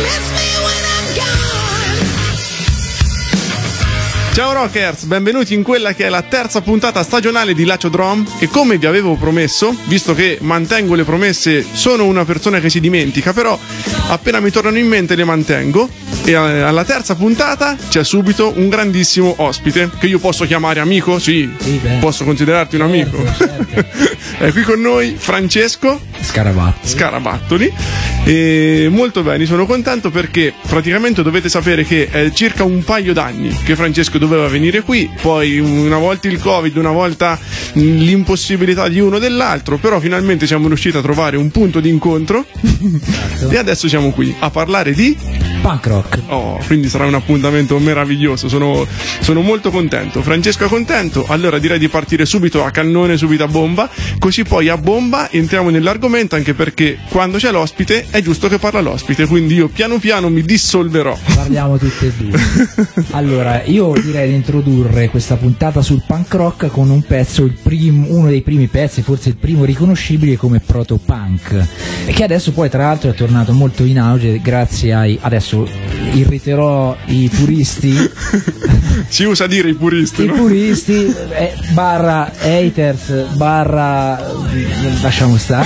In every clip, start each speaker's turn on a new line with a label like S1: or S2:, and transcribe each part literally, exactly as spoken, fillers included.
S1: Ciao Rockers, benvenuti in quella che è la terza puntata stagionale di Lacio Drum e come vi avevo promesso, visto che mantengo le promesse, sono una persona che si dimentica, però appena mi tornano in mente le mantengo e alla terza puntata c'è subito un grandissimo ospite che io posso chiamare amico, sì,
S2: sì
S1: posso considerarti un amico.
S2: Certo, certo.
S1: È qui con noi Francesco
S2: Scarabattoli.
S1: Scarabattoli. E molto bene, sono contento perché praticamente dovete sapere che è circa un paio d'anni che Francesco doveva venire qui, poi una volta il Covid, una volta l'impossibilità di uno dell'altro, però finalmente siamo riusciti a trovare un punto di incontro. Esatto. E adesso siamo qui a parlare di
S2: punk rock.
S1: Oh, quindi sarà un appuntamento meraviglioso, sono, sono molto contento. Francesco è contento, allora direi di partire subito a cannone, subito a bomba, così poi a bomba entriamo nell'argomento, anche perché quando c'è l'ospite è giusto che parla l'ospite, quindi io piano piano mi dissolverò.
S2: Parliamo tutte e due. Allora, io direi di introdurre questa puntata sul punk rock con un pezzo, il prim, uno dei primi pezzi, forse il primo riconoscibile come proto-punk, e che adesso poi tra l'altro è tornato molto in auge grazie ai... adesso irriterò i puristi.
S1: Si usa dire i puristi,
S2: I
S1: no?
S2: puristi eh, barra haters barra lasciamo stare.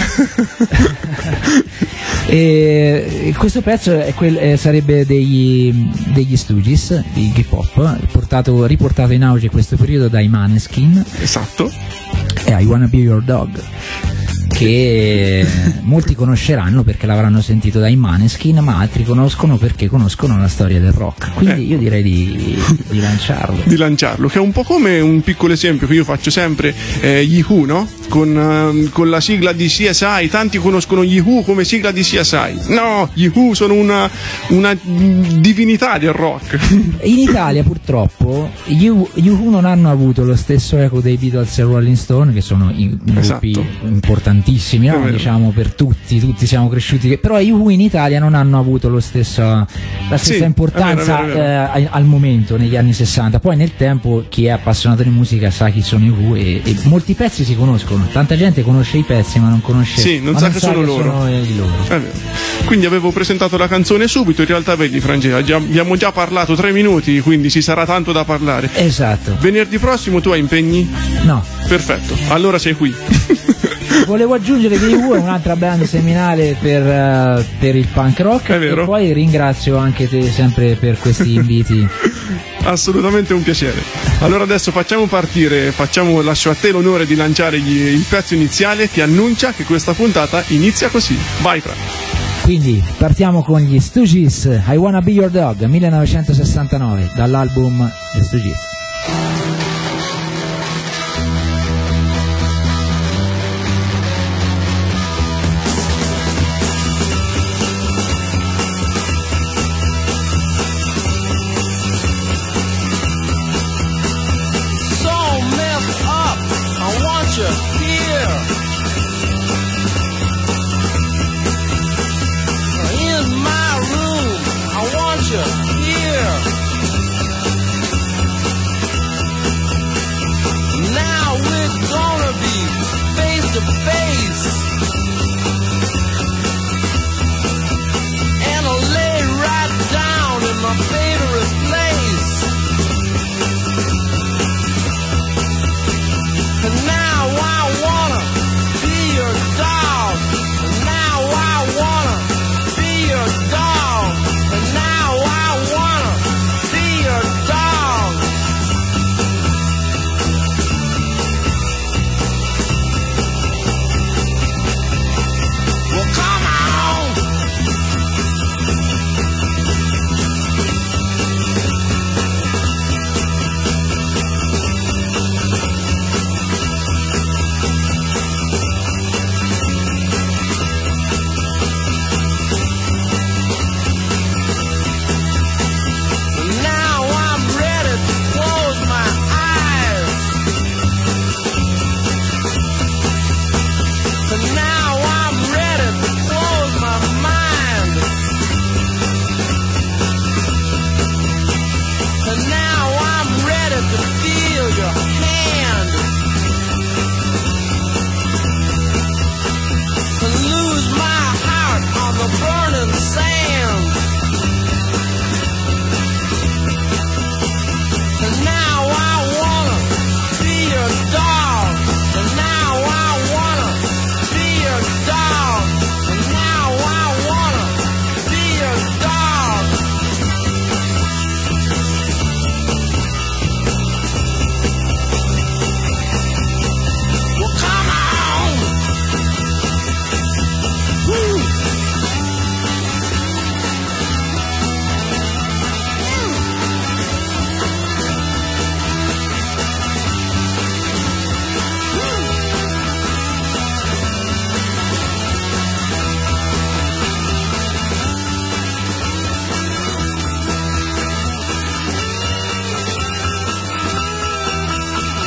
S2: E questo pezzo è quel, eh, sarebbe degli, degli Stooges di hip hop, portato, riportato in auge in questo periodo dai Maneskin.
S1: Esatto.
S2: E I Wanna Be Your Dog, che molti conosceranno perché l'avranno sentito dai Maneskin, ma altri conoscono perché conoscono la storia del rock. Quindi eh. io direi di, di lanciarlo.
S1: Di lanciarlo, che è un po' come un piccolo esempio che io faccio sempre, eh, gli Who, no? Con, uh, con la sigla di C S I, tanti conoscono gli Who come sigla di C S I. No, gli Who sono una, una divinità del rock.
S2: In Italia purtroppo gli Who non hanno avuto lo stesso eco dei Beatles e Rolling Stone, che sono i gruppi
S1: esatto.
S2: importantissimi, no? Diciamo per tutti, tutti siamo cresciuti, però i Who in Italia non hanno avuto lo stesso, la stessa sì, importanza è vero, è vero, è vero. Eh, al momento negli anni sessanta. Poi nel tempo chi è appassionato di musica sa chi sono i Who e, e molti pezzi si conoscono, tanta gente conosce i pezzi ma non conosce
S1: sì, non sa non che sa sono che loro,
S2: sono i loro.
S1: È vero. Quindi avevo presentato la canzone subito, in realtà vedi Francesca, già, abbiamo già parlato tre minuti, quindi ci sarà tanto da parlare.
S2: Esatto.
S1: Venerdì prossimo tu hai impegni?
S2: No.
S1: Perfetto, allora sei qui.
S2: Volevo aggiungere che i Who è un'altra band seminale per, uh, per il punk rock,
S1: è vero.
S2: E poi ringrazio anche te sempre per questi inviti.
S1: Assolutamente un piacere. Allora adesso facciamo partire, facciamo, lascio a te l'onore di lanciare gli, il pezzo iniziale che annuncia che questa puntata inizia così. Vai Fra.
S2: Quindi partiamo con gli Stooges, I Wanna Be Your Dog, millenovecentosessantanove, dall'album The Stooges.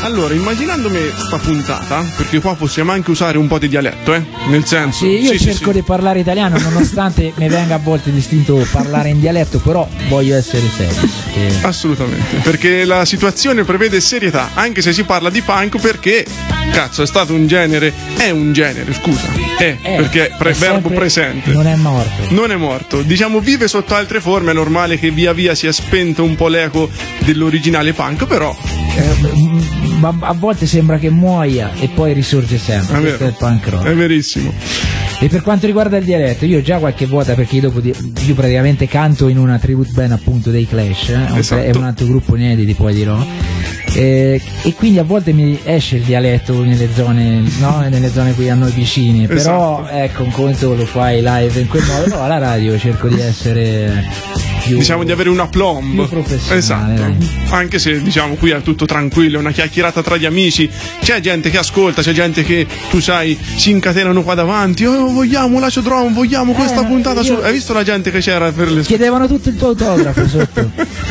S1: Allora, immaginandomi sta puntata, perché qua possiamo anche usare un po' di dialetto, eh? Nel senso...
S2: Sì, io
S1: sì,
S2: cerco
S1: sì, sì.
S2: di parlare italiano, nonostante mi venga a volte distinto parlare in dialetto, però voglio essere serio. Perché...
S1: Assolutamente, perché la situazione prevede serietà, anche se si parla di punk, perché, cazzo, è stato un genere, è un genere, scusa, è,
S2: Eh,
S1: perché pre-
S2: è
S1: verbo
S2: sempre-
S1: presente.
S2: Non è morto.
S1: Non è morto, diciamo vive sotto altre forme, è normale che via via sia spento un po' l'eco dell'originale punk, però
S2: Eh, ma a volte sembra che muoia e poi risorge sempre.
S1: è
S2: Questo è
S1: vero,
S2: il punk rock.
S1: è verissimo.
S2: E per quanto riguarda il dialetto, io già qualche volta, perché io, dopo di, io praticamente canto in una tribute band appunto dei Clash, eh,
S1: Esatto.
S2: è un altro gruppo inediti, poi dirò. Eh, e quindi a volte mi esce il dialetto nelle zone, no? Nelle zone qui a noi vicine, però
S1: Esatto.
S2: ecco, un conto lo fai live in quel modo, però alla radio cerco di essere più,
S1: Diciamo di avere un aplomb.
S2: più professionale.
S1: Esatto.
S2: dai.
S1: Anche se diciamo qui è tutto tranquillo, è una chiacchierata tra gli amici, c'è gente che ascolta, c'è gente che tu sai si incatenano qua davanti, oh vogliamo Lacio Drum, vogliamo questa
S2: Eh,
S1: puntata
S2: io-
S1: su. Hai visto la gente che c'era per le
S2: Chiedevano tutto il tuo autografo sotto.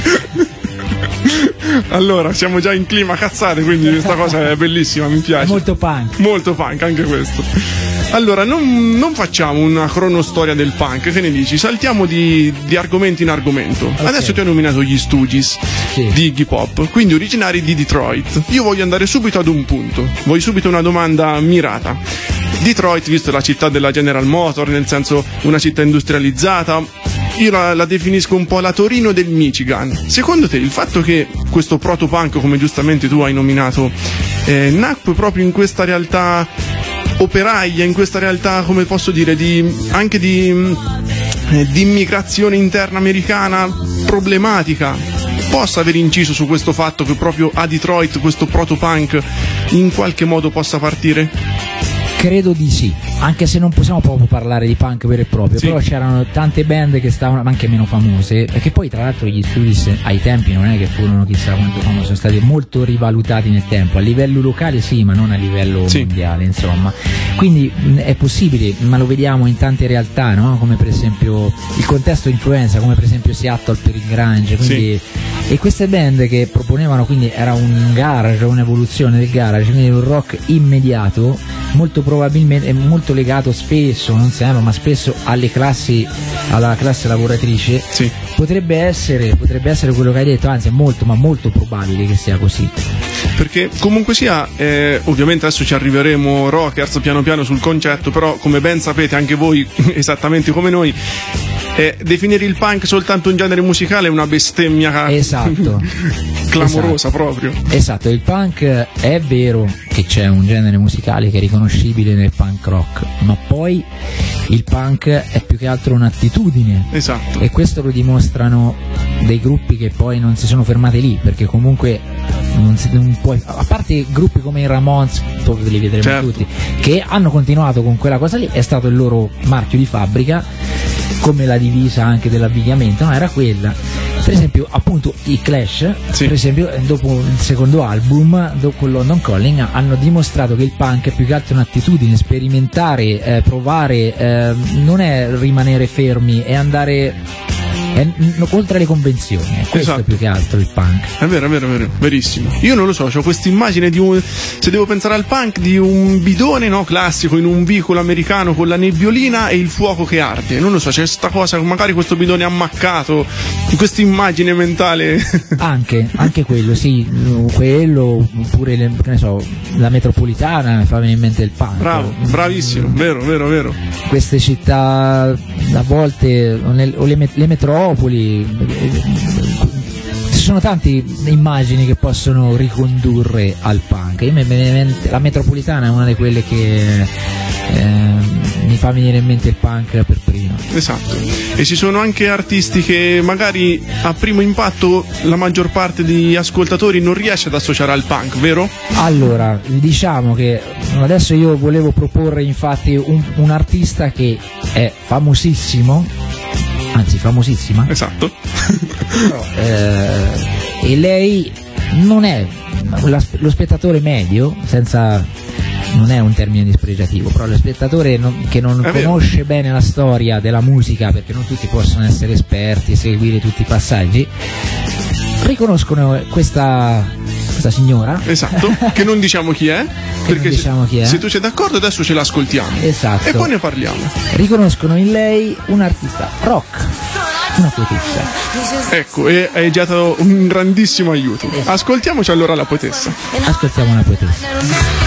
S1: Allora, siamo già in clima cazzate, quindi questa cosa è bellissima, mi piace.
S2: È molto punk.
S1: Molto punk anche questo. Allora, non, non facciamo una cronostoria del punk, che ne dici? Saltiamo di, di argomento in argomento. Adesso ti ho nominato gli Stooges
S2: Sì.
S1: di Iggy Pop, quindi originari di Detroit. Io voglio andare subito ad un punto. Voglio subito una domanda mirata. Detroit, visto la città della General Motors, nel senso una città industrializzata, io la, la definisco un po' la Torino del Michigan. Secondo te il fatto che questo protopunk, come giustamente tu hai nominato, eh, nacque proprio in questa realtà operaia, in questa realtà, come posso dire, di, anche di, eh, di immigrazione interna americana problematica, possa aver inciso su questo fatto che proprio a Detroit questo protopunk in qualche modo possa partire?
S2: Credo di sì, anche se non possiamo proprio parlare di punk vero e proprio,
S1: Sì.
S2: però c'erano tante band che stavano, ma anche meno famose, perché poi tra l'altro gli Stooges ai tempi non è che furono chissà quanto famosi, sono stati molto rivalutati nel tempo, a livello locale sì, ma non a livello
S1: Sì.
S2: mondiale, insomma. Quindi mh, è possibile, ma lo vediamo in tante realtà, no? Come per esempio il contesto influenza, come per esempio Seattle per il grunge, quindi e queste band che proponevano, quindi era un garage, un'evoluzione del garage, quindi un rock immediato, molto probabilmente è molto legato spesso, non sempre, ma spesso alle classi, alla classe lavoratrice.
S1: Sì.
S2: Potrebbe essere, potrebbe essere quello che hai detto, anzi è molto, ma molto probabile che sia così.
S1: Perché comunque sia, eh, ovviamente adesso ci arriveremo rockers piano piano sul concetto, però come ben sapete anche voi, esattamente come noi, eh, definire il punk soltanto un genere musicale è una bestemmia
S2: Esatto.
S1: clamorosa
S2: Esatto.
S1: proprio.
S2: Esatto, il punk è vero che c'è un genere musicale che è riconoscibile nel punk rock, ma poi il punk è più che altro un'attitudine.
S1: Esatto.
S2: E questo lo dimostrano dei gruppi che poi non si sono fermati lì, perché comunque non si, non puoi, a parte gruppi come i Ramones, poi li vedremo
S1: Certo.
S2: tutti, che hanno continuato con quella cosa lì, è stato il loro marchio di fabbrica, come la divisa anche dell'abbigliamento, no, era quella. Per esempio appunto i Clash,
S1: Sì.
S2: per esempio dopo il secondo album, dopo London Calling, hanno dimostrato che il punk è più che altro un'attitudine, sperimentare, eh, provare, eh, non è rimanere fermi, è andare è, n- oltre le convenzioni, è questo
S1: Esatto.
S2: più che altro il punk.
S1: È vero, è vero, è vero, verissimo. Io non lo so, ho questa immagine di un, se devo pensare al punk, di un bidone, no, classico in un vicolo americano con la nebbiolina e il fuoco che arde. Non lo so, c'è sta cosa, magari questo bidone ammaccato, questa immagine mentale.
S2: Anche, anche quello, sì, quello, oppure le- che ne so, la metropolitana, mi fa venire in mente il punk.
S1: Bravo, bravissimo, vero, vero, vero.
S2: Queste città a volte, o, nel- o le, met- le metropoli, eh, ci sono tante immagini che possono ricondurre al punk. Io mi viene in mente- la metropolitana è una di quelle che eh, mi fa venire in mente il punk per prima.
S1: Esatto. E ci sono anche artisti che magari a primo impatto la maggior parte degli ascoltatori non riesce ad associare al punk, vero?
S2: Allora, diciamo che adesso io volevo proporre infatti un, un artista che è famosissimo, anzi famosissima,
S1: Esatto.
S2: però, eh, e lei non è la- lo spettatore medio, senza, non è un termine dispregiativo, però lo spettatore non- che non
S1: È vero.
S2: conosce bene la storia della musica, perché non tutti possono essere esperti e seguire tutti i passaggi, riconoscono questa questa signora.
S1: Esatto, che non diciamo chi è, perché
S2: diciamo
S1: se,
S2: chi è.
S1: se tu sei d'accordo adesso ce l'ascoltiamo.
S2: Esatto.
S1: E poi ne parliamo.
S2: Riconoscono in lei un artista rock, una poetessa.
S1: Ecco, e hai già dato un grandissimo aiuto. Ascoltiamoci allora la poetessa.
S2: Ascoltiamo una poetessa.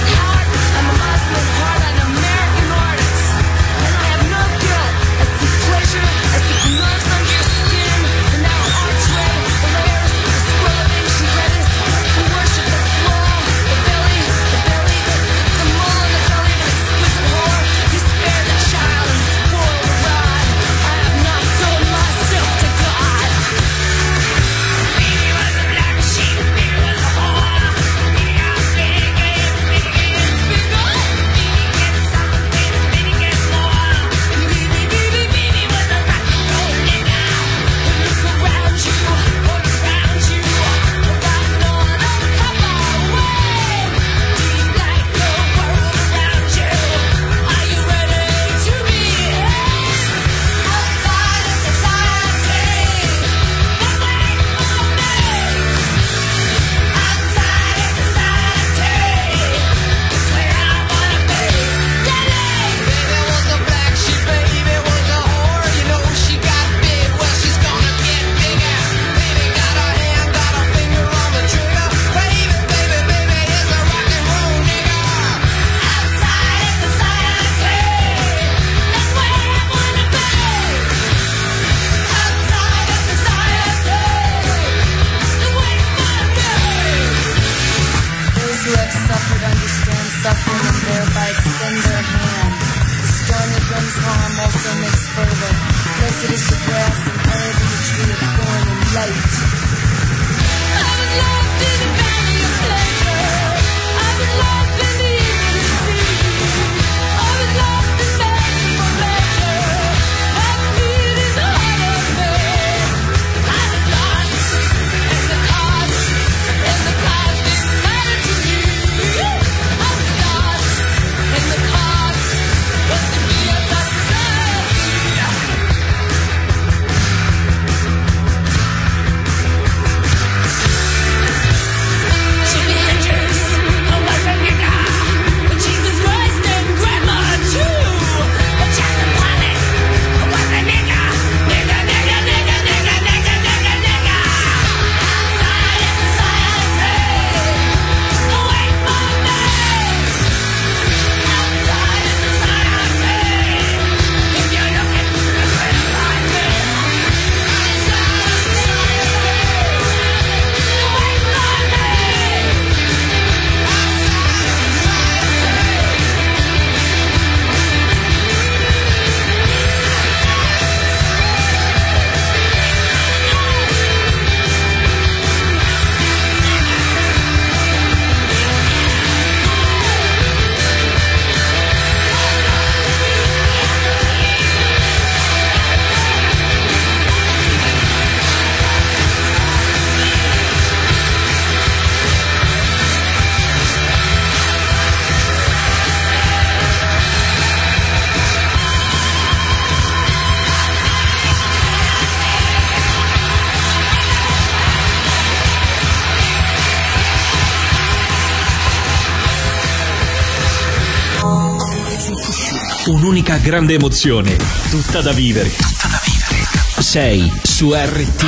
S3: Un'unica grande emozione, tutta da vivere. Tutta da vivere. Sei su R T.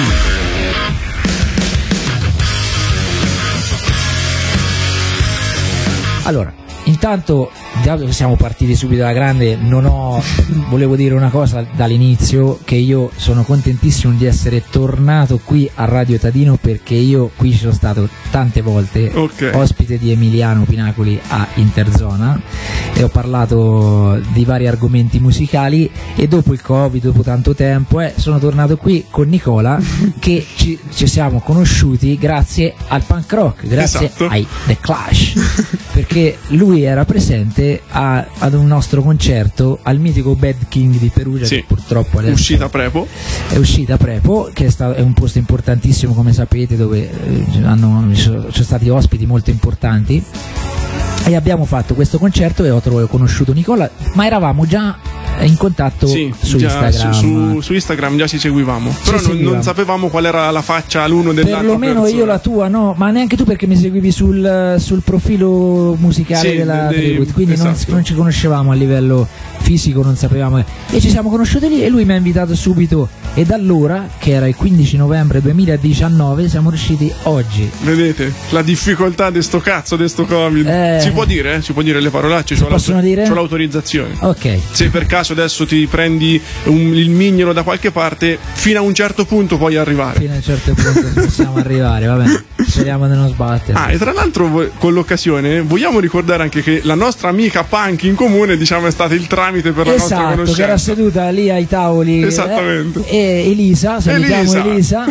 S2: Allora, intanto, dato che siamo partiti subito alla grande, non ho volevo dire una cosa dall'inizio, che io sono contentissimo di essere tornato qui a Radio Tadino, perché io qui ci sono stato tante volte,
S1: okay.
S2: ospite di Emiliano Pinacoli a Interzona, e ho parlato di vari argomenti musicali, e dopo il Covid, dopo tanto tempo, eh, sono tornato qui con Nicola che ci, ci siamo conosciuti grazie al punk rock, grazie
S1: esatto.
S2: ai The Clash, perché lui era presente a, ad un nostro concerto al mitico Bad King di Perugia,
S1: sì.
S2: che purtroppo adesso
S1: uscita Prepo
S2: è uscita Prepo, che è, stato, è un posto importantissimo, come sapete, dove eh, hanno, ci sono stati ospiti molto importanti, e abbiamo fatto questo concerto e ho, trovato, ho conosciuto Nicola, ma eravamo già in contatto
S1: sì,
S2: su
S1: già,
S2: Instagram.
S1: Su, su, su Instagram già ci seguivamo,
S2: ci
S1: però
S2: seguivamo.
S1: Non, non sapevamo qual era la faccia l'uno dell'altro.
S2: Perlomeno io la tua no, ma neanche tu, perché mi seguivi sul, sul profilo musicale
S1: sì,
S2: della
S1: dei,
S2: Tribute, quindi
S1: esatto.
S2: non, non ci conoscevamo a livello fisico, non sapevamo, e ci siamo conosciuti lì e lui mi ha invitato subito, e da allora, che era il quindici novembre duemiladiciannove, siamo riusciti oggi.
S1: Vedete la difficoltà di sto cazzo di sto Covid.
S2: Eh,
S1: si può dire, eh? Si può dire le parolacce,
S2: si
S1: c'ho,
S2: possono
S1: l'autor-
S2: dire?
S1: c'ho l'autorizzazione.
S2: Ok.
S1: Se per caso adesso ti prendi un, il mignolo da qualche parte, fino a un certo punto puoi arrivare.
S2: Fino a un certo punto possiamo arrivare, va bene. Speriamo di non sbattere.
S1: Ah, e tra l'altro con l'occasione vogliamo ricordare anche che la nostra amica Punk in comune, diciamo, è stata il tramite per la nostra
S2: Esatto,
S1: conoscenza.
S2: che era seduta lì ai tavoli.
S1: Esattamente.
S2: Eh, e Elisa, salutiamo Elisa, Elisa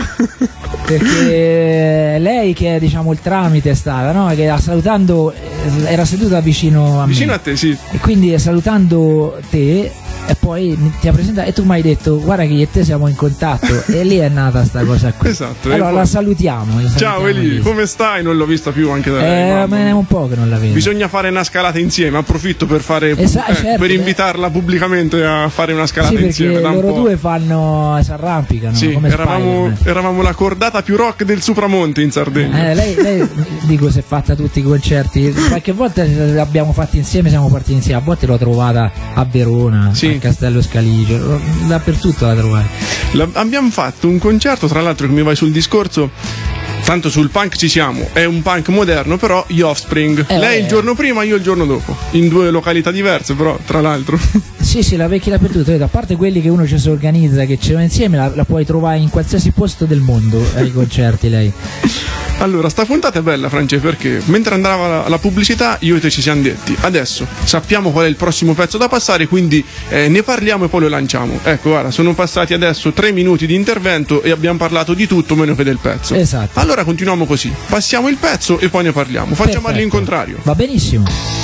S2: perché lei, che è, diciamo, il tramite, è stata, no? Che salutando, era seduta vicino a me.
S1: Vicino a te, sì.
S2: E quindi salutando te, e poi ti ha presentato e tu mi hai detto guarda che io e te siamo in contatto, e lì è nata sta cosa qui.
S1: Esatto.
S2: Allora
S1: poi...
S2: la salutiamo, la
S1: Ciao
S2: salutiamo,
S1: Eli, come stai? Non l'ho vista più anche da lei.
S2: Eh, ma è un po' che non la vedo.
S1: Bisogna fare una scalata insieme, approfitto per fare
S2: Esa-
S1: eh,
S2: certo,
S1: per
S2: eh.
S1: invitarla pubblicamente a fare una scalata
S2: sì,
S1: insieme.
S2: perché
S1: Da un
S2: loro
S1: po'.
S2: due fanno, si arrampicano,
S1: Sì,
S2: come
S1: eravamo,
S2: Spider-Man.
S1: eravamo la cordata più rock del Supramonte in Sardegna.
S2: Eh, lei, lei dico, si è fatta tutti i concerti, qualche volta l'abbiamo fatti insieme, siamo partiti insieme, a volte l'ho trovata a Verona,
S1: Sì.
S2: a Castello Scalice, dappertutto la trovai.
S1: La- abbiamo fatto un concerto, tra l'altro, che mi vai sul discorso. Tanto sul punk ci siamo, è un punk moderno, però gli Offspring.
S2: Eh,
S1: Lei
S2: eh.
S1: il giorno prima, io il giorno dopo. In due località diverse, però, tra l'altro.
S2: Sì, sì, la vecchia dappertutto, a parte quelli che uno ci si organizza, che ce l'ha insieme, la, la puoi trovare in qualsiasi posto del mondo ai concerti lei.
S1: Allora, sta puntata è bella, France, perché mentre andava la, la pubblicità, io e te ci siamo detti: adesso sappiamo qual è il prossimo pezzo da passare, quindi eh, ne parliamo e poi lo lanciamo. Ecco, guarda, sono passati adesso tre minuti di intervento e abbiamo parlato di tutto meno che del pezzo.
S2: Esatto.
S1: Allora continuiamo così: passiamo il pezzo e poi ne parliamo. Facciamo
S2: Perfetto.
S1: all'incontrario.
S2: Va benissimo.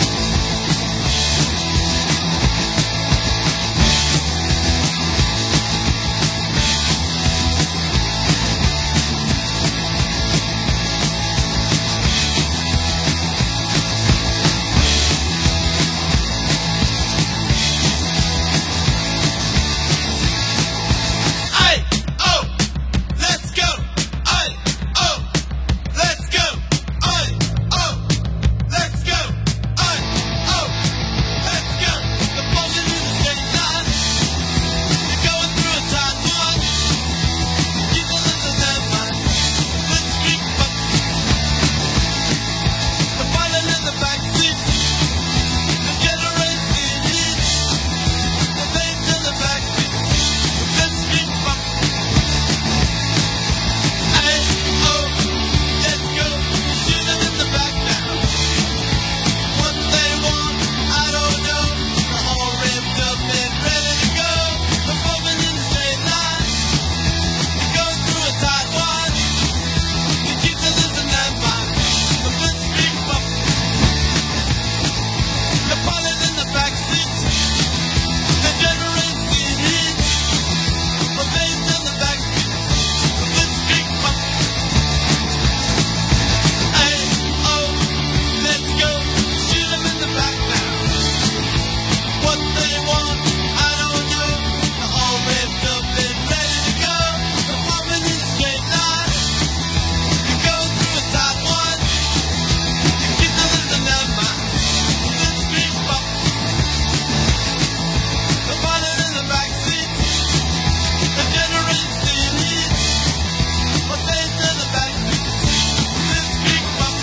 S4: Ay, oh, let's go. Ay, oh, let's go. Ay, oh, let's go. Ay, oh, let's go. The moment is straight line. You're going through a tight one. You can listen to mine. Let's keep up. The pilot in the back seat. The generator in heat. The bass in the backbeat. Let's keep up. Ay, oh, let's go. Shoot 'em in the back now. What they want, I don't know. They're all ripped up and ready to go. They're moving in the straight line. You're going through a tight one. You keep to listen and mind. The let's keep up. The pilot in the back seat. The generator's in heat. The bass in the backbeat. Let's keep up. Ay, oh, let's go. Shoot 'em in the back now. What they want, I don't know. They're all ripped up and ready to go. They're moving in a straight line. You're going through a tight one. You keep to listen and mind. Let's keep up. The pilot in the back seat. The generator's in heat. The bass in the backbeat. Let's keep up.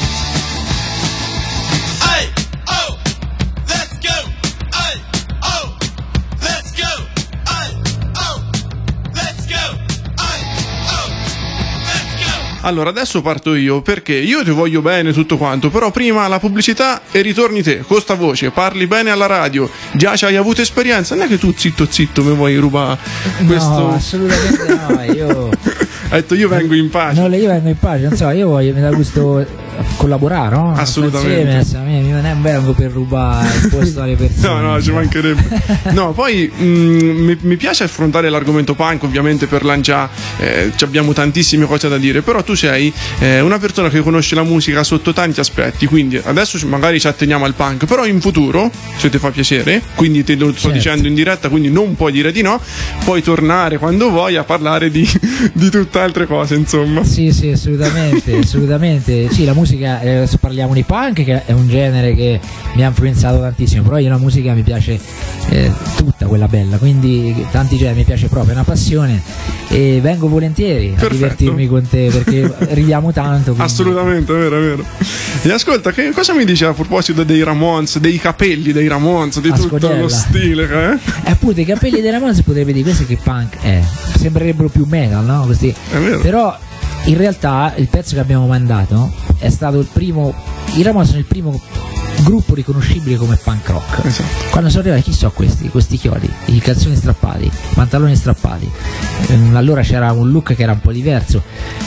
S4: Ay, oh, let's go. Ay, oh, let's go. Ay, oh, let's go. Ay, oh, let's go.
S1: Allora, adesso parto io, perché io ti voglio bene tutto quanto, però prima la pubblicità e ritorni te, con sta voce, parli bene alla radio, già ci hai avuto esperienza, non è che tu zitto zitto mi vuoi rubare questo...
S2: No, assolutamente no, io
S1: Hai detto io vengo in pace.
S2: no, io vengo in pace, non so, io voglio, mi dà gusto collaborare, no?
S1: Assolutamente.
S2: Insieme, io non vengo per rubare il posto alle persone.
S1: No, no, ci mancherebbe. No, poi mh, mi, mi piace affrontare l'argomento punk, ovviamente per Lancia eh, ci abbiamo tantissime cose da dire, però tu sei eh, una persona che conosce la musica sotto tanti aspetti, quindi adesso magari ci atteniamo al punk, però in futuro, se ti fa piacere, quindi te lo sto
S2: Certo.
S1: dicendo in diretta, quindi non puoi dire di no, puoi tornare quando vuoi a parlare di, di tutt'altre cose, insomma.
S2: Sì, sì, assolutamente, assolutamente. Sì, la musica, eh, adesso parliamo di punk, che è un genere che mi ha influenzato tantissimo, però io la musica mi piace eh, tutta quella bella, quindi tanti generi mi piace proprio, è una passione e vengo volentieri a
S1: Perfetto.
S2: divertirmi con te perché ridiamo tanto. quindi-
S1: Assolutamente, è vero, è vero. E ascolta, che cosa mi dici a proposito dei Ramones, dei capelli dei Ramones, di
S2: A
S1: tutto
S2: scodella.
S1: lo stile, eh?
S2: E appunto i capelli della Ramones potrebbe dire questo che punk è, sembrerebbero più metal, no? Questi.
S1: È vero.
S2: Però in realtà il pezzo che abbiamo mandato è stato il primo, i Ramones sono il primo gruppo riconoscibile come punk rock.
S1: Esatto.
S2: Quando sono arrivati, chi sono questi? Questi chiodi, i calzoni strappati, i pantaloni strappati. Ehm, Allora c'era un look che era un po' diverso.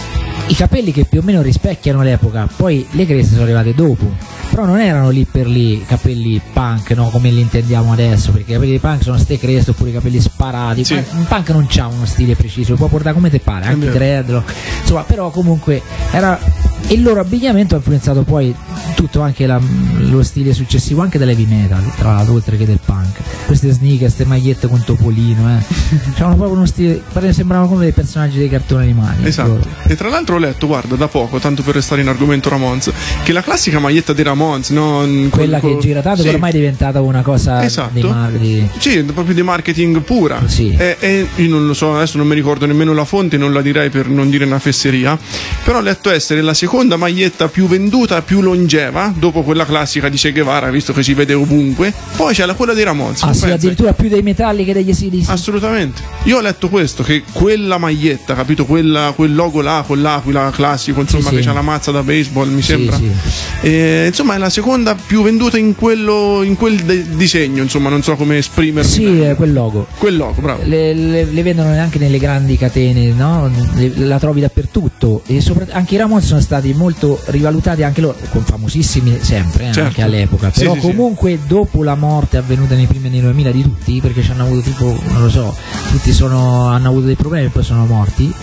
S2: I capelli che più o meno rispecchiano l'epoca, poi le creste sono arrivate dopo, però non erano lì per lì capelli punk, no, come li intendiamo adesso, perché i capelli punk sono ste creste oppure i capelli sparati.
S1: Sì.
S2: Ma un punk non c'ha uno stile preciso, lo può portare come te pare, anche i
S1: vero.
S2: dreadlock, insomma, però comunque era. E il loro abbigliamento ha influenzato poi tutto anche la- lo stile successivo anche dell'heavy metal, tra l'altro, oltre che del punk. Queste sneakers, queste magliette con topolino, eh. C'erano proprio uno stile, pare- sembravano come dei personaggi dei cartoni animati.
S1: Esatto.
S2: loro.
S1: E tra l'altro ho letto, guarda, da poco, tanto per restare in argomento Ramones, che la classica maglietta dei Ramones, no?
S2: Quella
S1: Col-
S2: che
S1: col-
S2: gira tanto,
S1: sì.
S2: che ormai è diventata una cosa
S1: Esatto.
S2: di mar- di-
S1: Sì, proprio di marketing pura.
S2: Sì.
S1: E, e io non lo so, adesso non mi ricordo nemmeno la fonte, non la direi per non dire una fesseria. Però ho letto essere la seconda maglietta più venduta, più longeva, dopo quella classica di Che Guevara, visto che si vede ovunque. Poi c'è la quella dei Ramones.
S2: Ah
S1: tu
S2: sì,
S1: pensi?
S2: addirittura più dei metalli che degli A C D C.
S1: Assolutamente. Io ho letto questo, che quella maglietta, capito? Quella, quel logo là, con l'aquila classico, insomma,
S2: Sì,
S1: che
S2: sì.
S1: c'ha la mazza da baseball, mi
S2: Sì,
S1: sembra.
S2: sì.
S1: E, insomma, è la seconda più venduta in quello in quel de- disegno, insomma, non so come esprimermi.
S2: Sì,
S1: bene.
S2: è quel logo.
S1: Quel logo, bravo.
S2: Le, le- le vendono anche nelle grandi catene, no? Le- la trovi dappertutto e soprattutto anche i Ramones sono stati molto rivalutati, anche loro, con famosissimi sempre, eh,
S1: Certo.
S2: anche all'epoca,
S1: Sì,
S2: però
S1: sì, sì.
S2: comunque dopo la morte avvenuta nei primi anni duemila di tutti, perché ci hanno avuto tipo, non lo so, tutti sono, hanno avuto dei problemi e poi sono morti,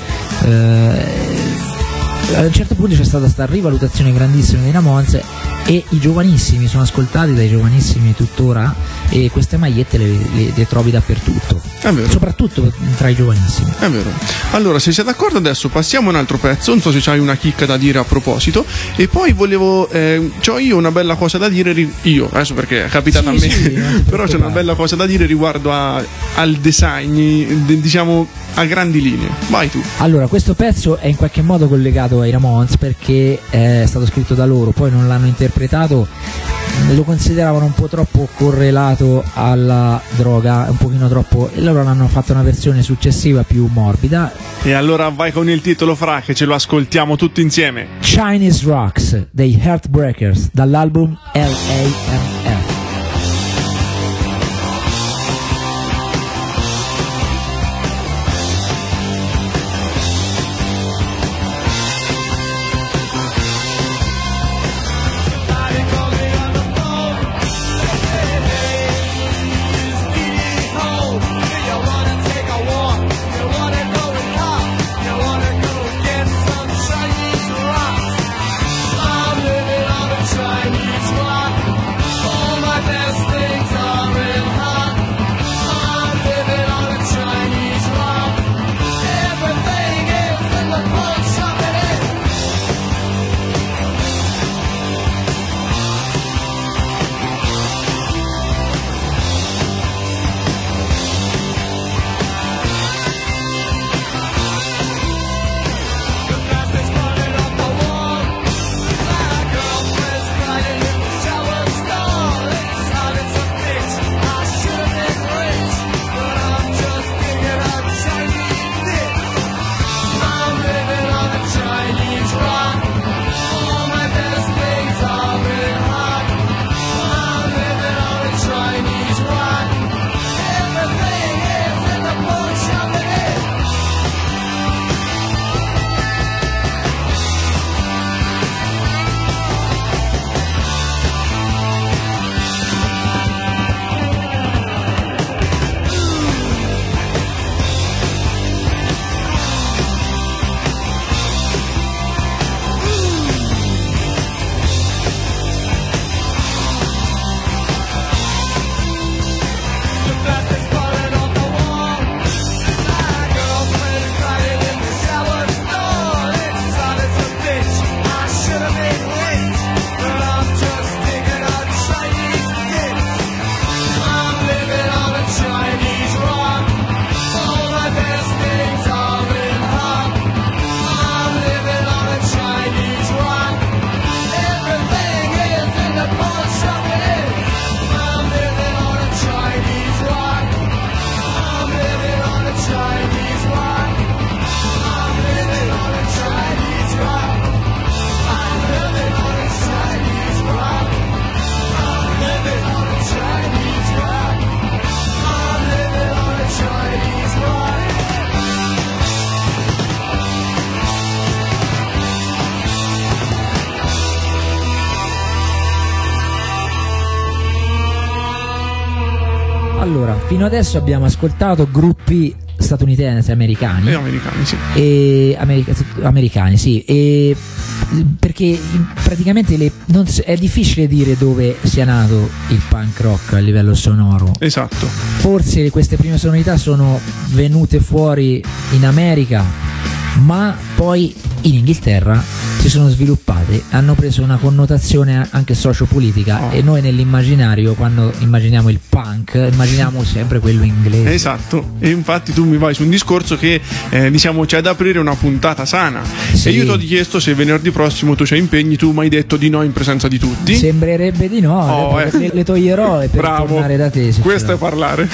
S2: eh, a un certo punto c'è stata questa rivalutazione grandissima dei Ramones e i giovanissimi sono ascoltati dai giovanissimi tuttora e queste magliette le, le- le trovi dappertutto,
S1: È vero.
S2: soprattutto tra i giovanissimi.
S1: È vero. Allora, se siete d'accordo adesso passiamo a un altro pezzo, non so se c'hai una chicca da dire a proposito, e poi volevo, eh, c'ho io una bella cosa da dire, ri- io, adesso perché è capitata
S2: Sì,
S1: a me,
S2: sì, non ti
S1: però c'è una
S2: preoccupare.
S1: bella cosa da dire riguardo a- al design, de- diciamo a grandi linee. Vai tu.
S2: Allora, questo pezzo è in qualche modo collegato ai Ramones perché è stato scritto da loro, poi non l'hanno interpretato, lo consideravano un po' troppo correlato alla droga, un pochino troppo, e loro hanno fatto una versione successiva più morbida.
S1: E allora vai con il titolo, Fra, che ce lo ascoltiamo tutti insieme.
S2: Chinese Rocks dei Heartbreakers dall'album L A M F.
S4: Chinese rock, oh
S2: fino adesso abbiamo ascoltato gruppi statunitensi, americani.
S1: E americani, sì.
S2: E America- americani, sì. E perché praticamente le, non, s- è difficile dire dove sia nato il punk rock a livello sonoro.
S1: Esatto.
S2: Forse queste prime sonorità sono venute fuori in America, ma poi in Inghilterra si sono sviluppate, hanno preso una connotazione anche sociopolitica.
S1: Oh.
S2: E noi nell'immaginario, quando immaginiamo il punk, immaginiamo sempre quello inglese.
S1: Esatto, e infatti tu mi vai su un discorso che eh, diciamo c'è da aprire una puntata sana.
S2: Sì.
S1: E io ti ho chiesto se venerdì prossimo tu c'hai impegni, tu mi hai detto di no in presenza di tutti.
S2: Sembrerebbe di no,
S1: Oh,
S2: le,
S1: eh.
S2: le toglierò e per
S1: Bravo,
S2: tornare da te. se
S1: questo
S2: ce
S1: è
S2: l'ho.
S1: parlare.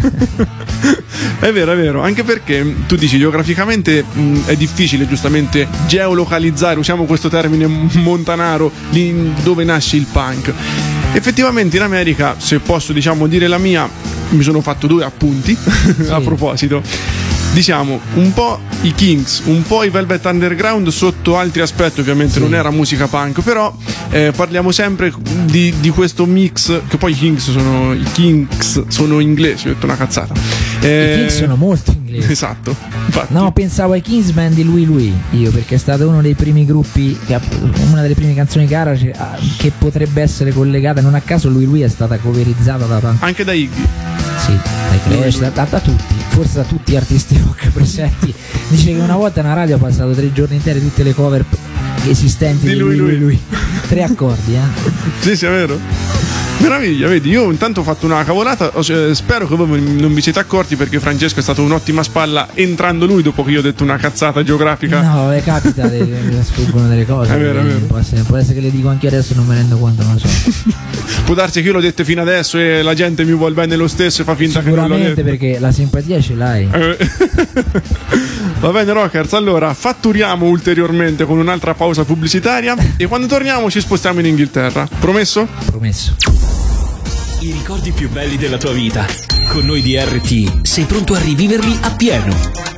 S1: È vero, è vero, anche perché tu dici geograficamente mh, è difficile giustamente geolocalizzare, usiamo questo termine montanaro, lì dove nasce il punk. Effettivamente in America, se posso diciamo dire la mia, mi sono fatto due appunti a proposito. Diciamo un po' i Kings, un po' i Velvet Underground sotto altri aspetti, ovviamente
S2: Sì.
S1: non era musica punk, però eh, parliamo sempre di, di questo mix, che poi i Kings sono i Kings sono inglesi, ho detto una cazzata. Eh,
S2: I Kings sono molto inglesi.
S1: Esatto. Infatti.
S2: No, pensavo ai Kingsman di Louie Louie, io, perché è stato uno dei primi gruppi, che ha- una delle prime canzoni garage ah, che potrebbe essere collegata, non a caso Louie Louie è stata coverizzata da tanti,
S1: Anche da Iggy.
S2: sì, dai Clash, da, da, da tutti, forse da tutti gli artisti rock presenti. Dice che una volta una radio ha passato tre giorni interi tutte le cover esistenti
S1: Di
S2: di,
S1: Louie
S2: Louie
S1: Louie.
S2: Louie. Tre accordi, eh.
S1: Sì, sì, è vero. Meraviglia, vedi, io intanto ho fatto una cavolata, ho- eh, spero che voi non vi siete accorti perché Francesco è stato un'ottima spalla entrando lui dopo che io ho detto una cazzata geografica.
S2: No, eh, capita, le, le sfuggono delle cose.
S1: È vero, è
S2: quindi
S1: vero.
S2: Può essere, può essere che le dico anche io adesso, non me ne rendo conto, non lo so.
S1: Può darsi che io l'ho detto fino adesso e la gente mi vuol bene lo stesso e fa finta che non l'ho
S2: Sicuramente,
S1: detto.
S2: perché la simpatia ce l'hai.
S1: Eh. Va bene Rockers, allora fatturiamo ulteriormente con un'altra pausa pubblicitaria e quando torniamo ci spostiamo in Inghilterra. Promesso?
S2: Promesso.
S3: I ricordi più belli della tua vita. Con noi di R T sei pronto a riviverli appieno.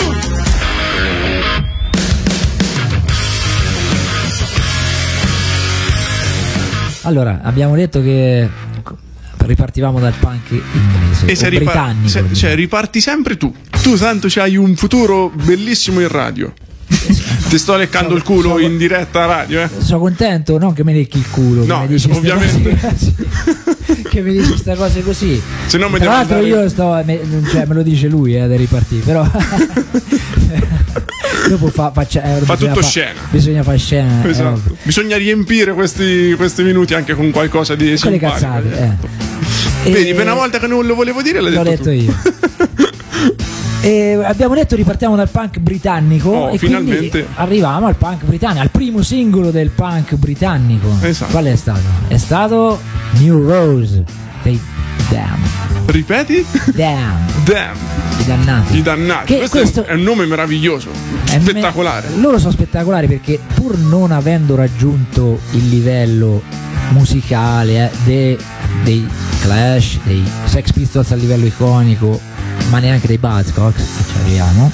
S2: Allora, abbiamo detto che ripartivamo dal punk inglese
S1: E
S2: o
S1: se ripar-
S2: britannico.
S1: se-
S2: diciamo.
S1: cioè riparti sempre tu. Tu tanto c'hai un futuro bellissimo in radio. Ti sto leccando il culo
S2: so-
S1: in diretta radio, eh.
S2: Sono contento, non che mi lecchi il culo,
S1: No,
S2: che mi dici ste
S1: ovviamente.
S2: cose così. Che mi dici queste cose così.
S1: Se no me
S2: Tra
S1: devo
S2: l'altro
S1: andare-
S2: io sto me, cioè, me lo dice lui eh, da ripartire, però dopo fa, faccia, eh,
S1: Fa
S2: bisogna
S1: tutto
S2: fa-
S1: scena.
S2: Bisogna fare scena. eh,
S1: Esatto.
S2: ovvio.
S1: Bisogna riempire questi, questi minuti anche con qualcosa di
S2: Con le
S1: simpatico.
S2: cazzate, eh.
S1: Vedi,
S2: E-
S1: per una volta che non lo volevo dire l'hai
S2: L'ho
S1: detto,
S2: detto
S1: tu.
S2: io. E abbiamo detto ripartiamo dal punk britannico
S1: Oh,
S2: e
S1: finalmente.
S2: quindi arriviamo al punk britannico, al primo singolo del punk britannico.
S1: Esatto.
S2: Qual è stato? È stato New Rose dei Damn.
S1: Ripeti?
S2: Damn,
S1: Damn,
S2: i dannati.
S1: i dannati.
S2: Che
S1: questo,
S2: questo-
S1: è un nome meraviglioso,
S2: È me-
S1: spettacolare.
S2: Loro sono spettacolari perché pur non avendo raggiunto il livello musicale eh, de- dei Clash, dei Sex Pistols a livello iconico, ma neanche dei Buzzcocks, che ci arriviamo,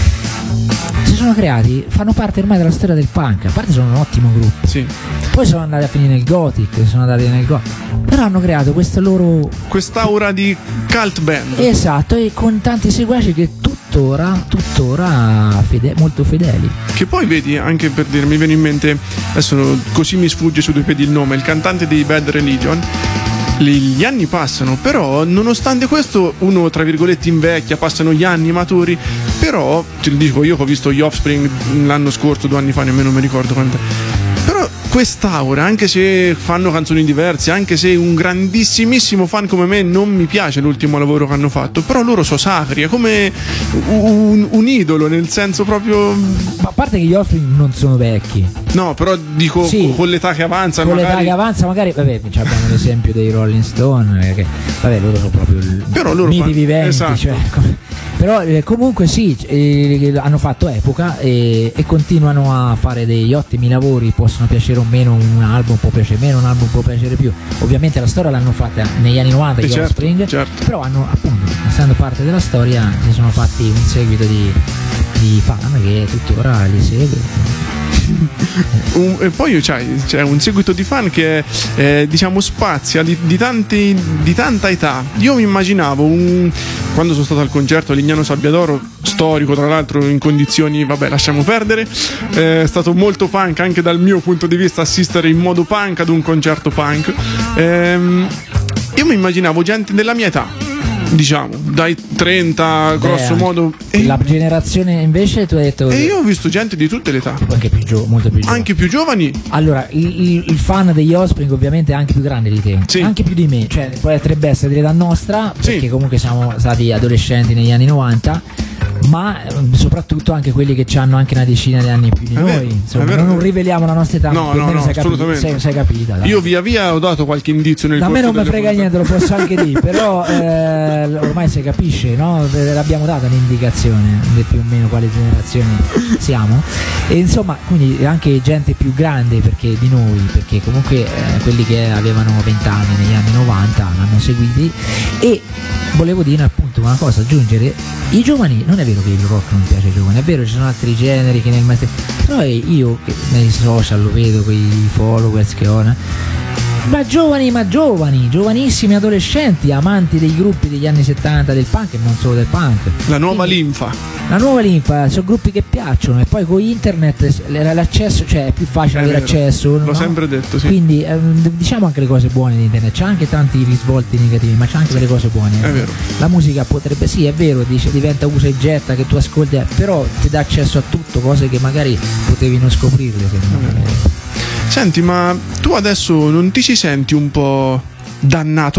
S2: si sono creati, fanno parte ormai della storia del punk. A parte sono un ottimo gruppo,
S1: Sì.
S2: poi sono andati a finire nel Gothic, sono andati nel Gothic, però hanno creato questo loro,
S1: Quest'aura di cult band.
S2: esatto, e con tanti seguaci che tuttora, tuttora fede- molto fedeli.
S1: Che poi vedi, anche per dire, mi viene in mente, adesso così mi sfugge su due piedi il nome, il cantante dei Bad Religion. Gli gli anni passano, però nonostante questo uno tra virgolette invecchia, passano gli anni, maturi, però te lo dico io che ho visto gli Offspring l'anno scorso, due anni fa, nemmeno mi ricordo quant'è. Però quest'aura, anche se fanno canzoni diverse, anche se un grandissimissimo fan come me non mi piace l'ultimo lavoro che hanno fatto, però loro sono sacri, è come un, un idolo, nel senso proprio.
S2: Ma a parte che gli Offspring non sono vecchi,
S1: No, però dico
S2: Sì.
S1: co- con l'età che avanza,
S2: con l'età
S1: magari.
S2: che avanza magari, vabbè, cioè abbiamo l'esempio dei Rolling Stone, eh, che, vabbè, loro sono proprio il-
S1: Però loro
S2: miti
S1: fanno-
S2: viventi,
S1: esatto.
S2: cioè, come- però eh, comunque sì, eh, hanno fatto epoca e, e continuano a fare degli ottimi lavori. Possono piacere o meno, un album può piacere meno, un album può piacere più. Ovviamente la storia l'hanno fatta negli anni novanta
S1: Eh,
S2: gli
S1: certo,
S2: Offspring,
S1: certo.
S2: però hanno, appunto, essendo parte della storia, si sono fatti un seguito di, di fan che tuttora li segue.
S1: un, e poi c'è, c'è un seguito di fan che eh, diciamo spazia di, di, tanti, di tanta età. Io mi immaginavo un, quando sono stato al concerto a Lignano Sabbiadoro, storico tra l'altro, in condizioni, vabbè, lasciamo perdere, è stato molto punk anche dal mio punto di vista assistere in modo punk ad un concerto punk. ehm, io mi immaginavo gente della mia età, diciamo dai trenta grosso
S2: Beh,
S1: modo, e,
S2: la generazione invece tu hai detto
S1: e io ho visto gente di tutte le età,
S2: anche più gio- molto più giovane.
S1: anche più giovani.
S2: Allora, il, il- il fan degli Offspring ovviamente è anche più grande di te,
S1: Sì.
S2: anche più di me, cioè potrebbe essere dell'età nostra, perché
S1: Sì.
S2: comunque siamo stati adolescenti negli anni novanta, ma ehm, soprattutto anche quelli che hanno anche una decina di anni più di
S1: È
S2: noi.
S1: vero,
S2: Insomma,
S1: è vero.
S2: non riveliamo la nostra età,
S1: No,
S2: più o
S1: no,
S2: meno
S1: no,
S2: sei, capi-
S1: assolutamente.
S2: sei, sei capita. dai.
S1: Io via via ho dato qualche indizio nel
S2: Da me
S1: corso
S2: non mi
S1: delle
S2: frega
S1: puntate.
S2: niente, lo posso anche dire, però eh, ormai si capisce, no? L'abbiamo data un'indicazione di più o meno quale generazione siamo. E insomma, quindi anche gente più grande perché di noi, perché comunque eh, quelli che avevano venti anni negli anni novanta l'hanno seguiti. E volevo dire appunto una cosa, aggiungere, i giovani, non è vero che il rock non piace ai giovani, è vero, ci sono altri generi che nel maestro, però io che nei social lo vedo, quei followers che ho, né? Ma giovani, ma giovani, giovanissimi adolescenti, amanti dei gruppi degli anni settanta del punk e non solo del punk.
S1: La nuova
S2: Quindi,
S1: linfa.
S2: la nuova linfa, sono gruppi che piacciono, e poi con internet l'accesso, cioè è più facile
S1: È
S2: avere
S1: vero,
S2: accesso.
S1: l'ho
S2: no?
S1: sempre detto, sì.
S2: Quindi ehm, diciamo anche le cose buone di internet, c'è anche tanti risvolti negativi, ma c'è anche delle cose buone.
S1: È vero.
S2: La musica potrebbe, sì, è vero, dice, diventa usa e getta che tu ascolti, eh, però ti dà accesso a tutto, cose che magari potevi non scoprirle se non.
S1: Senti, ma tu adesso non ti ci senti un po' dannato?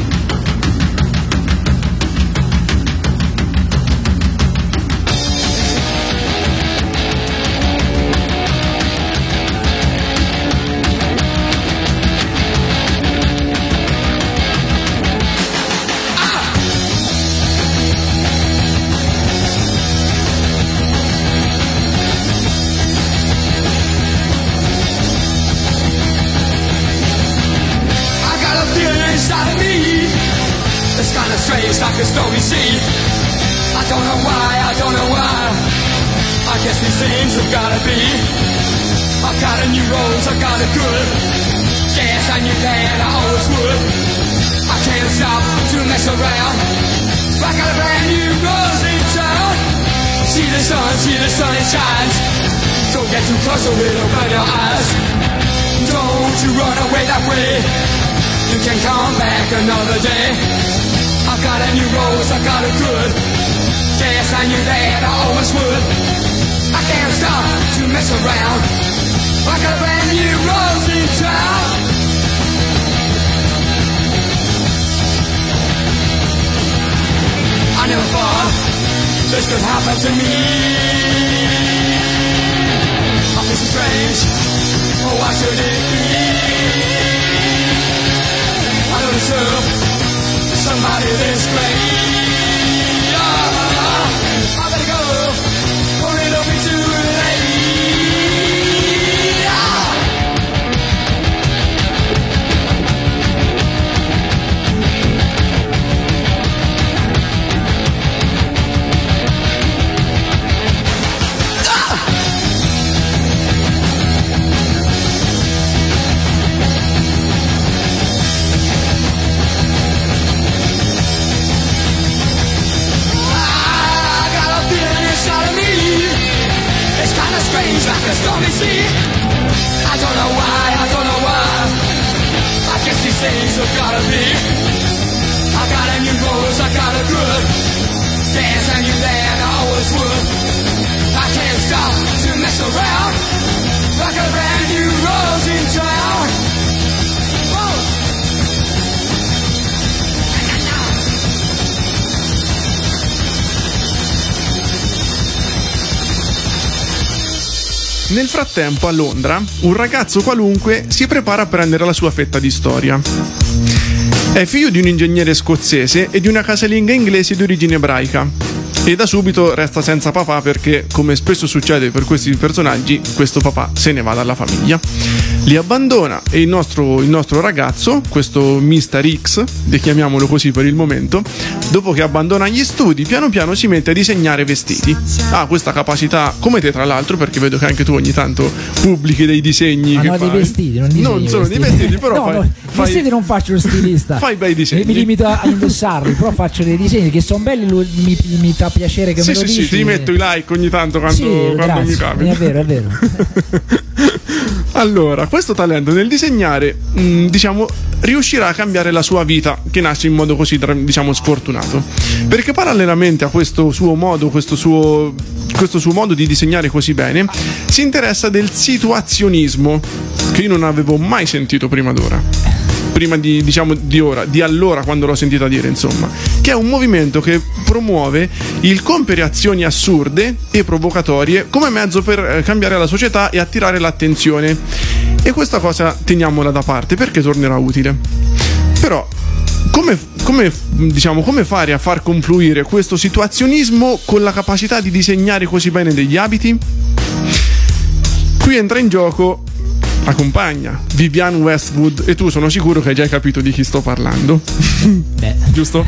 S4: I got a feeling inside of me. It's kinda strange, like a stormy sea. I don't know why, I don't know why. I guess these things have gotta be. I got a new rose, I got it good. Yes, I knew that I always would. I can't stop to mess around. I got a brand new rose in town. See the sun, see the sun, it shines. Don't get too close or it'll burn your eyes. Don't you run away that way. You can come back another day. I got a new rose, I got it good. Yes, I knew that I always would. I can't stop to mess around. I got a brand new rose in town. I never thought this could happen to me. I feel so strange. Oh, why should it be? I don't deserve somebody this great. Oh, I better go, or it'll be too late. Oh. I got a feeling inside of me. It's kinda strange, like a stormy sea. I don't know why, I don't know why. I guess these things have gotta be. I got a new rose, I got a good. Yes, I knew that I always would. I can't stop to mess around. Like a brand new rose in town. Whoa.
S1: Nel frattempo a Londra un ragazzo qualunque si prepara a prendere la sua fetta di storia. È figlio di un ingegnere scozzese e di una casalinga inglese di origine ebraica. e da subito resta senza papà perché, come spesso succede per questi personaggi, questo papà se ne va dalla famiglia, li abbandona e il nostro, il nostro ragazzo, questo mister X, chiamiamolo così per il momento, dopo che abbandona gli studi, piano piano si mette a disegnare vestiti. Ha questa capacità, come te tra l'altro, perché vedo che anche tu ogni tanto pubblichi dei disegni.
S2: Ma
S1: che
S2: no,
S1: fai.
S2: dei vestiti, non disegni
S1: Non sono
S2: vestiti.
S1: dei vestiti, però
S2: no,
S1: fai,
S2: no,
S1: fai,
S2: vestiti non faccio lo stilista.
S1: Fai bei disegni.
S2: Mi limito a indossarli, però faccio dei disegni che sono belli, lui- mi, mi fa piacere che
S1: Sì,
S2: me lo
S1: sì,
S2: dici.
S1: sì, ti metto i like ogni tanto quando,
S2: Sì,
S1: quando
S2: grazie.
S1: mi capita.
S2: È vero, è vero.
S1: Allora, questo talento nel disegnare, mh, diciamo, riuscirà a cambiare la sua vita, che nasce in modo così, tra- diciamo, sfortunato. Perché parallelamente a questo suo modo, questo suo, questo suo modo di disegnare così bene, si interessa del situazionismo, che io non avevo mai sentito prima d'ora. Prima di, diciamo, di ora, di allora quando l'ho sentita dire, insomma, che è un movimento che promuove il compiere azioni assurde e provocatorie come mezzo per eh, cambiare la società e attirare l'attenzione. E questa cosa teniamola da parte perché tornerà utile. Però come, come, diciamo, come fare a far confluire questo situazionismo con la capacità di disegnare così bene degli abiti? Qui entra in gioco la compagna Vivienne Westwood, e tu sono sicuro che hai già capito di chi sto parlando.
S2: Beh.
S1: Giusto?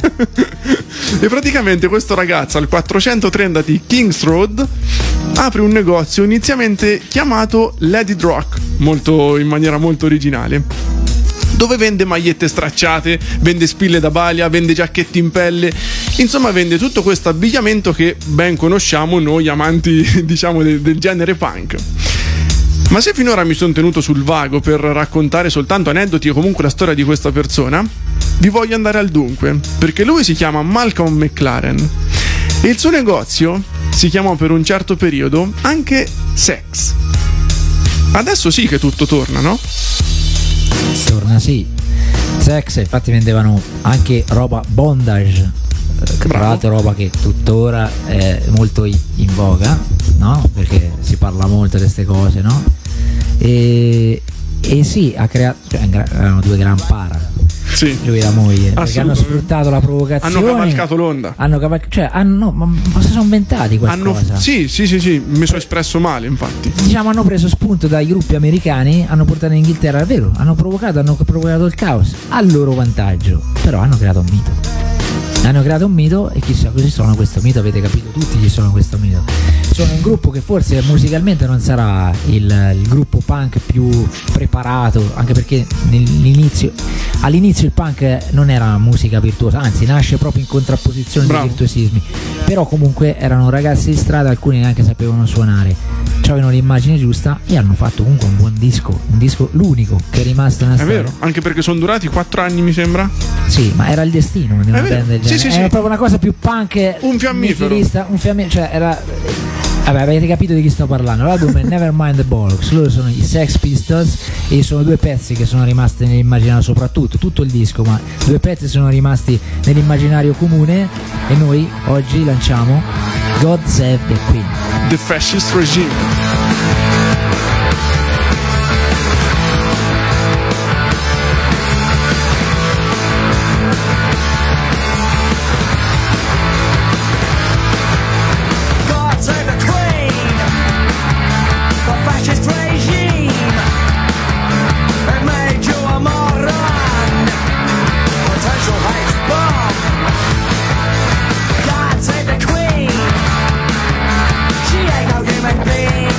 S1: E praticamente questo ragazzo al quattrocentotrenta di Kings Road apre un negozio inizialmente chiamato Lady Rock, molto, in maniera molto originale, dove vende magliette stracciate, vende spille da balia, vende giacchetti in pelle, insomma vende tutto questo abbigliamento che ben conosciamo noi amanti, diciamo, del, del genere punk. Ma se finora mi sono tenuto sul vago per raccontare soltanto aneddoti o comunque la storia di questa persona, vi voglio andare al dunque, perché lui si chiama Malcolm McLaren e il suo negozio si chiamò per un certo periodo anche Sex. Adesso sì che tutto torna, no?
S2: Torna, sì. Sex, infatti vendevano anche roba bondage, eh, tra
S1: Bravo.
S2: l'altro roba che tuttora è molto in in voga, no? Perché si parla molto di queste cose, no? E, e sì, ha creato, cioè, erano due gran para,
S1: Sì.
S2: lui e la moglie, perché hanno
S1: Assolutamente.
S2: sfruttato la provocazione,
S1: Hanno cavalcato l'onda.
S2: hanno caval- cioè hanno, ma, ma si sono inventati qualcosa.
S1: Hanno, sì, sì, sì, sì, mi sono espresso male, infatti.
S2: Diciamo, hanno preso spunto dai gruppi americani, hanno portato in Inghilterra, è vero, hanno provocato, hanno provocato il caos a loro vantaggio, però hanno creato un mito. Hanno creato un mito e chissà così sono questo mito, avete capito tutti chi sono questo mito. Sono un gruppo che forse musicalmente non sarà il, il gruppo punk più preparato, anche perché nell'inizio, all'inizio il punk non era musica virtuosa, anzi nasce proprio in contrapposizione
S1: Bravo.
S2: dei virtuosismi, però comunque erano ragazzi di strada, alcuni neanche sapevano suonare, avevano l'immagine giusta e hanno fatto comunque un buon disco, un disco l'unico che è rimasto nella
S1: È
S2: storia.
S1: vero, anche perché sono durati quattro anni, mi sembra.
S2: Sì, ma era il destino di una
S1: È vero.
S2: band del
S1: Sì,
S2: genere.
S1: sì,
S2: Era
S1: sì.
S2: proprio una cosa più punk,
S1: Un fiammifero.
S2: nihilista, un fiammifero, cioè era. Vabbè, avete capito di chi sto parlando. L'album è Nevermind the Bollocks. Loro sono i Sex Pistols e sono due pezzi che sono rimasti nell'immaginario, soprattutto tutto il disco, ma due pezzi sono rimasti nell'immaginario comune. E noi oggi lanciamo God Save the Queen.
S1: The Fascist Regime.
S5: God save the Queen, the fascist regime. It made you a moron, potential hate bomb. God save the Queen, she ain't no human being.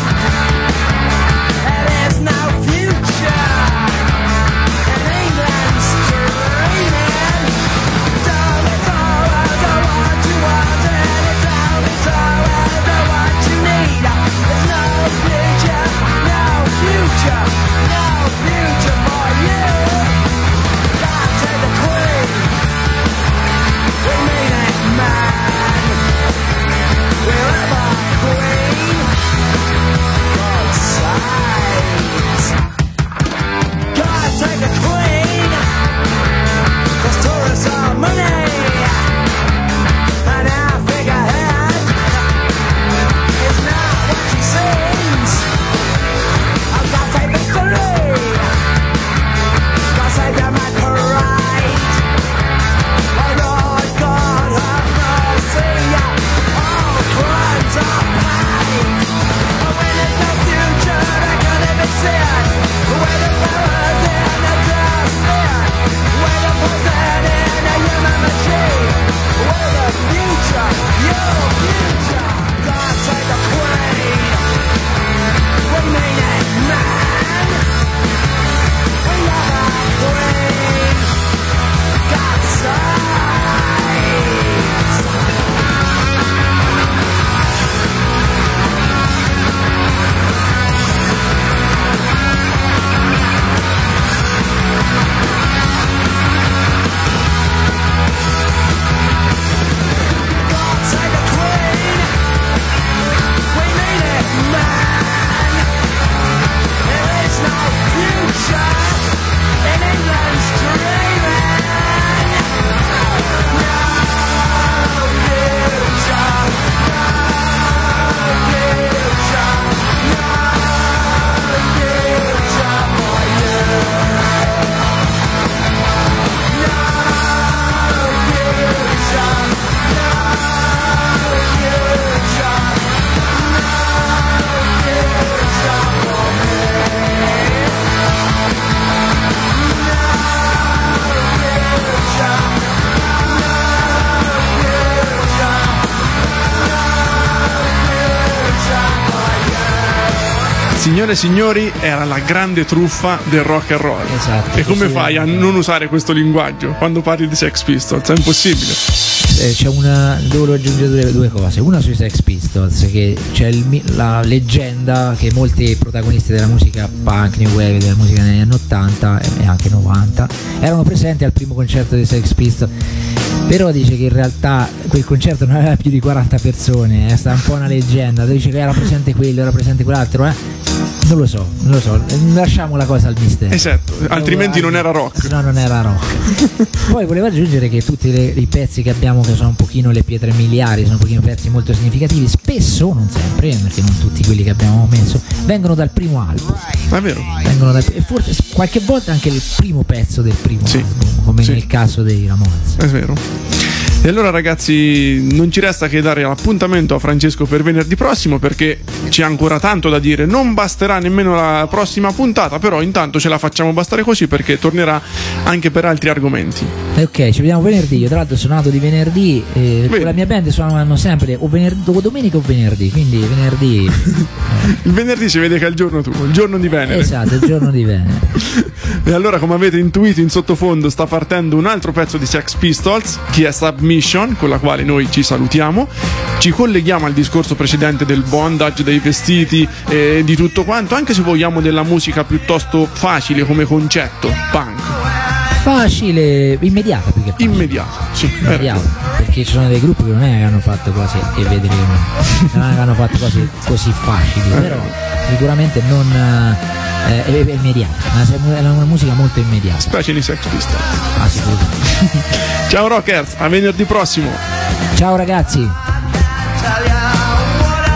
S1: signore e signori, era la grande truffa del rock and roll.
S2: Esatto.
S1: E come
S2: Sì,
S1: fai a non usare questo linguaggio quando parli di Sex Pistols? È impossibile.
S2: Eh, c'è una, devo aggiungere due, due cose. Una sui Sex Pistols, che c'è il mi- la leggenda che molti protagonisti della musica punk, new wave, della musica negli anni ottanta e anche novanta erano presenti al primo concerto dei Sex Pistols. Però dice che in realtà quel concerto non aveva più di quaranta persone, è stata un po' una leggenda. Dice che era presente quello, era presente quell'altro, eh? Non lo so, non lo so, lasciamo la cosa al mistero.
S1: Esatto, altrimenti non era rock.
S2: No, non era rock. Poi volevo aggiungere che tutti le- i pezzi che abbiamo, che sono un pochino le pietre miliari, sono un pochino pezzi molto significativi, spesso, non sempre, perché non tutti quelli che abbiamo messo, vengono dal primo album.
S1: È vero.
S2: Vengono dal, e forse qualche volta anche il primo pezzo del primo
S1: Sì,
S2: album, come
S1: sì.
S2: nel caso dei Ramones.
S1: È vero. E allora ragazzi, non ci resta che dare l'appuntamento a Francesco per venerdì prossimo, perché c'è ancora tanto da dire. Non basterà nemmeno la prossima puntata, però intanto ce la facciamo bastare così, perché tornerà anche per altri argomenti.
S2: E ok, ci vediamo venerdì. Io tra l'altro sono nato di venerdì, eh, con la mia band suonano sempre o venerdì, o domenica o venerdì, quindi venerdì.
S1: Il venerdì si vede che è il giorno tuo, il giorno di Venere.
S2: Esatto, il giorno di Venere.
S1: E allora, come avete intuito, in sottofondo sta partendo un altro pezzo di Sex Pistols, che è Submission, con la quale noi ci salutiamo. Ci colleghiamo al discorso precedente del bondage, dei vestiti e di tutto quanto, anche se vogliamo della musica piuttosto facile come concetto, punk.
S2: Facile, immediata più che facile.
S1: Immediato, sì. hai
S2: Immediata,
S1: ragione.
S2: perché ci sono dei gruppi che non è che hanno fatto cose, e vedremo, non è che hanno fatto cose così facili, però sicuramente non eh, è, è immediata, è una, una musica molto immediata.
S1: Specie di Sex Pistols.
S2: Ah, sicuramente.
S1: Ciao Rockers, a venerdì prossimo.
S2: Ciao ragazzi.
S5: Tell ya what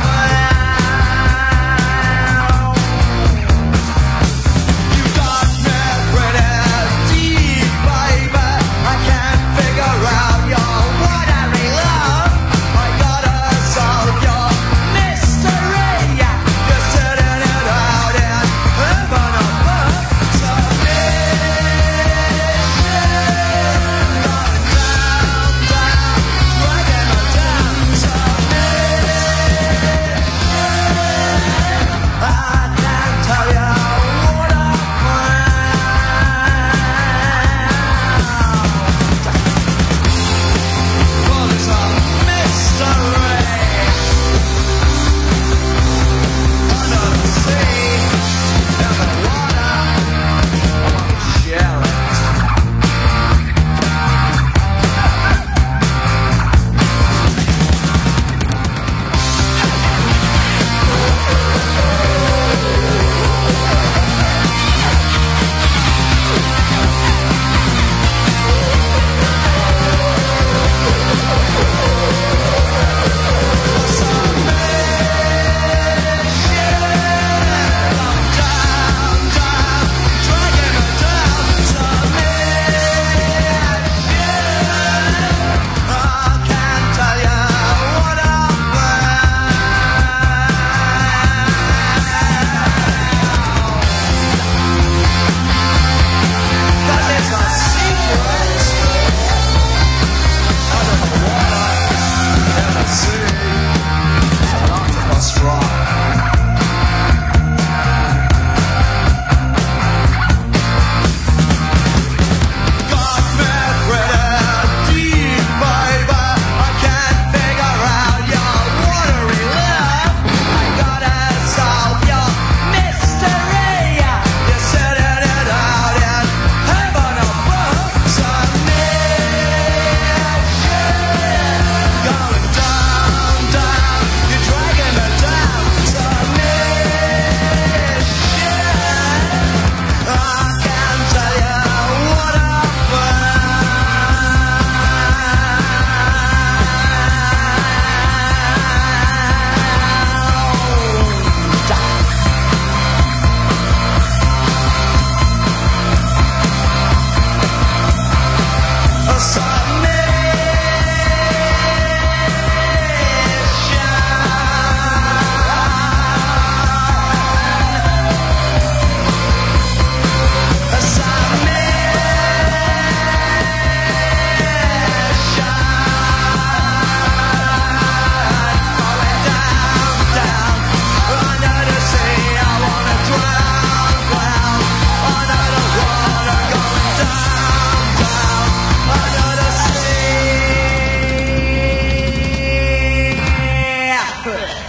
S5: you got me pretty deep, baby. I can't figure out your watery love. I gotta solve your mystery. You're sitting it out in heaven above. Submission, going down, down, dragging her down. Submission.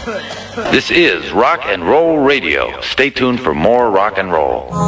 S6: This is Rock and Roll Radio. Stay tuned for more rock and roll.